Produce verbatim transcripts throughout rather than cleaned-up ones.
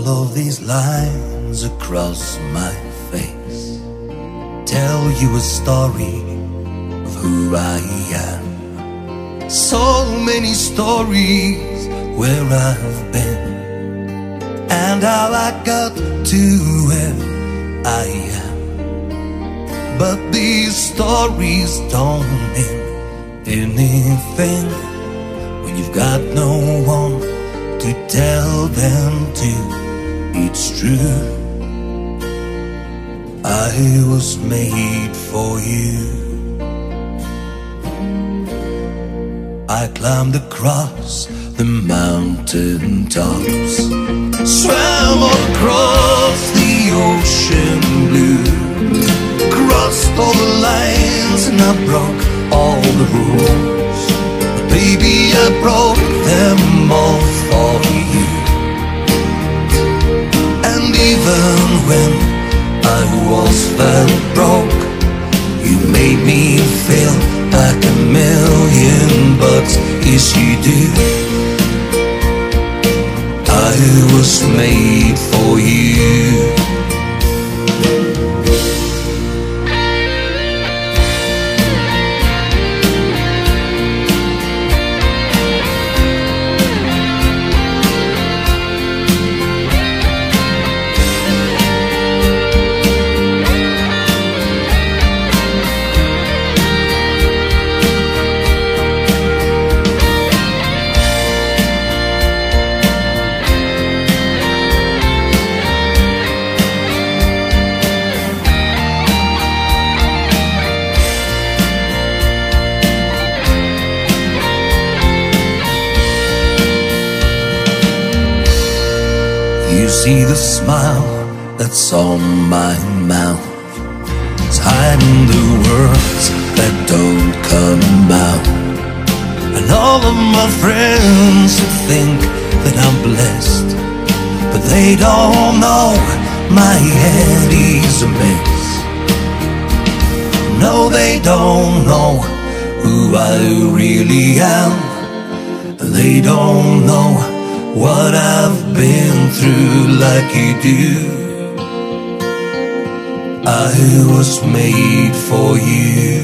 of these lines across my face tell you a story of who I am. So many stories where I've been and how I got to where I am. But these stories don't mean anything when you've got no one to tell them to. It's true, I was made for you. I climbed across the mountain tops, swam across the ocean blue, crossed all the lines and I broke all the rules. Baby, I broke them all for you. And even when I was that broke, you made me feel like a million bucks. Yes, you do. I was made for you. You see the smile that's on my mouth, it's hiding the words that don't come out. And all of my friends think that I'm blessed, but they don't know my head is a mess. No, they don't know who I really am. They don't know what I've been through like you do. I was made for you.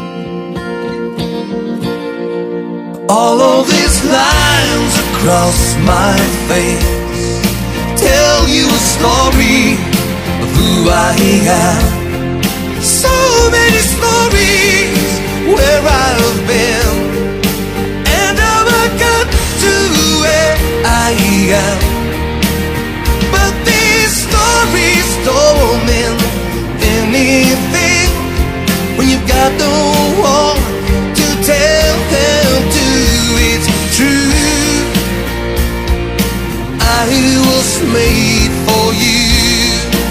All of these lines across my face tell you a story of who I am. So many stories where I've been and how I got to where I am. But these stories don't mean anything when you've got no one to tell them to. It's true, I was made for you.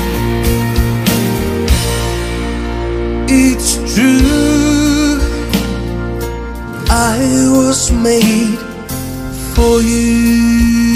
It's true, I was made for you.